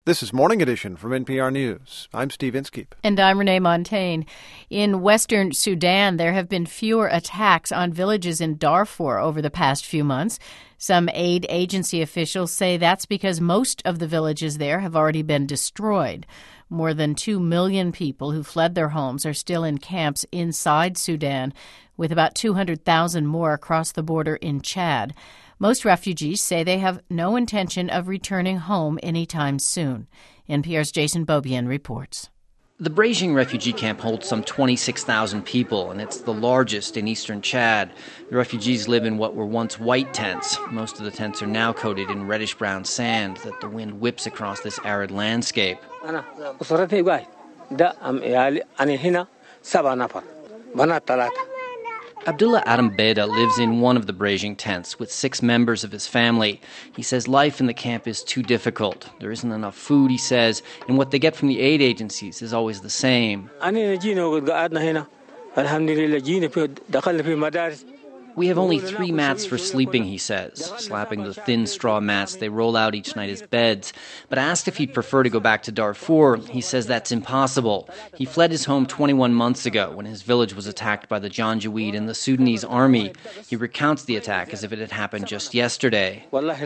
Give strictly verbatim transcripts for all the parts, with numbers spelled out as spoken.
This is Morning Edition from N P R News. I'm Steve Inskeep. And I'm Renee Montaigne. In western Sudan, there have been fewer attacks on villages in Darfur over the past few months. Some aid agency officials say that's because most of the villages there have already been destroyed. More than two million people who fled their homes are still in camps inside Sudan, with about two hundred thousand more across the border in Chad. Most refugees say they have no intention of returning home anytime soon. N P R's Jason Beaubien reports. The Brejing refugee camp holds some twenty-six thousand people, and it's the largest in eastern Chad. The refugees live in what were once white tents. Most of the tents are now coated in reddish-brown sand that the wind whips across this arid landscape. Abdullah Adam Beda lives in one of the Brejing tents with six members of his family. He says life in the camp is too difficult. There isn't enough food, he says, and what they get from the aid agencies is always the same. We have only three mats for sleeping, he says, slapping the thin straw mats they roll out each night as beds. But asked if he'd prefer to go back to Darfur, he says that's impossible. He fled his home twenty-one months ago when his village was attacked by the Janjaweed and the Sudanese army. He recounts the attack as if it had happened just yesterday.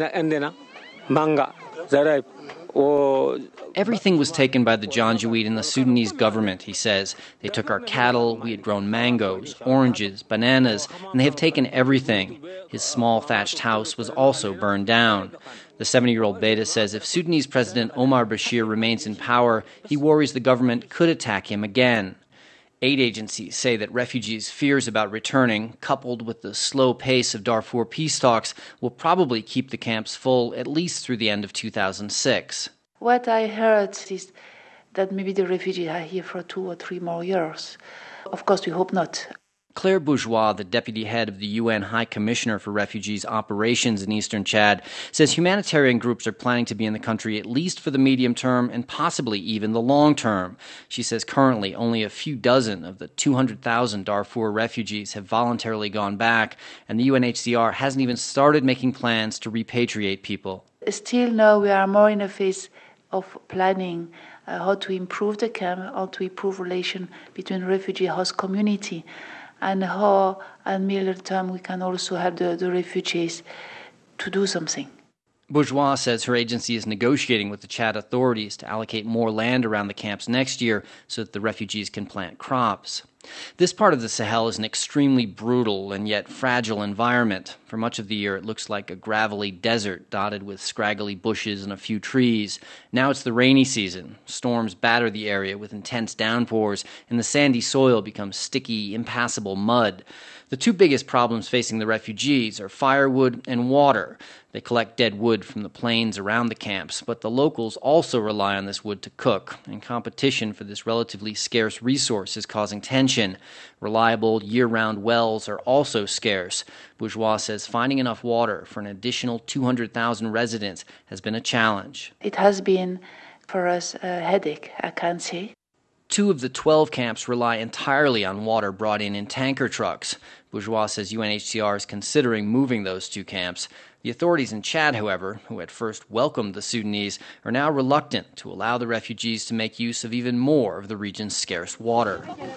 Everything was taken by the Janjaweed and the Sudanese government, he says. They took our cattle, we had grown mangoes, oranges, bananas, and they have taken everything. His small thatched house was also burned down. The seventy-year-old Beda says if Sudanese President Omar Bashir remains in power, he worries the government could attack him again. Aid agencies say that refugees' fears about returning, coupled with the slow pace of Darfur peace talks, will probably keep the camps full at least through the end of two thousand six. What I heard is that maybe the refugees are here for two or three more years. Of course, we hope not. Claire Bourgeois, the deputy head of the U N High Commissioner for Refugees Operations in eastern Chad, says humanitarian groups are planning to be in the country at least for the medium term and possibly even the long term. She says currently only a few dozen of the two hundred thousand Darfur refugees have voluntarily gone back, and the U N H C R hasn't even started making plans to repatriate people. Still now we are more in a phase of planning uh, how to improve the camp, how to improve relation between refugee host community, and how, at middle term, we can also help the, the refugees to do something. Bourgeois says her agency is negotiating with the Chad authorities to allocate more land around the camps next year so that the refugees can plant crops. This part of the Sahel is an extremely brutal and yet fragile environment. For much of the year, it looks like a gravelly desert dotted with scraggly bushes and a few trees. Now it's the rainy season. Storms batter the area with intense downpours, and the sandy soil becomes sticky, impassable mud. The two biggest problems facing the refugees are firewood and water. They collect dead wood from the plains around the camps, but the locals also rely on this wood to cook, and competition for this relatively scarce resource is causing tension. Reliable, year-round wells are also scarce. Bourgeois says finding enough water for an additional two hundred thousand residents has been a challenge. It has been, for us, a headache, I can say. Two of the twelve camps rely entirely on water brought in in tanker trucks. Bourgeois says U N H C R is considering moving those two camps. The authorities in Chad, however, who at first welcomed the Sudanese, are now reluctant to allow the refugees to make use of even more of the region's scarce water.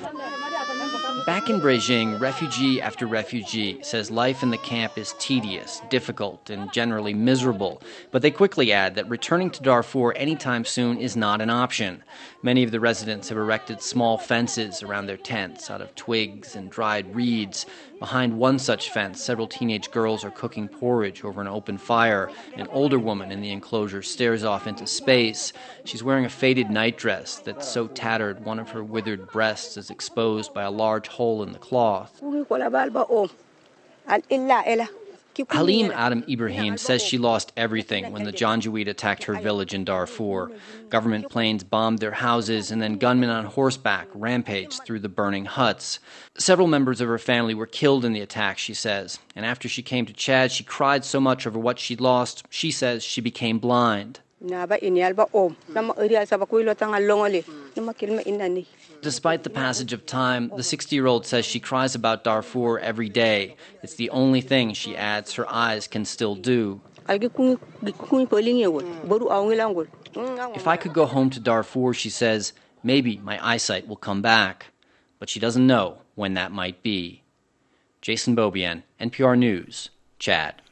Back in Brejing, refugee after refugee says life in the camp is tedious, difficult, and generally miserable. But they quickly add that returning to Darfur anytime soon is not an option. Many of the residents have erected small fences around their tents out of twigs and dried reeds. Behind one such fence, several teenage girls are cooking porridge over an open fire. An older woman in the enclosure stares off into space. She's wearing a faded nightdress that's so tattered one of her withered breasts is exposed by a large hole in the cloth. Halim Adam Ibrahim says she lost everything when the Janjaweed attacked her village in Darfur. Government planes bombed their houses, and then gunmen on horseback rampaged through the burning huts. Several members of her family were killed in the attack, she says. And after she came to Chad, she cried so much over what she'd lost, she says she became blind. Despite the passage of time, the sixty-year-old says she cries about Darfur every day. It's the only thing, she adds, her eyes can still do. If I could go home to Darfur, she says, maybe my eyesight will come back. But she doesn't know when that might be. Jason Beaubien, N P R News, Chad.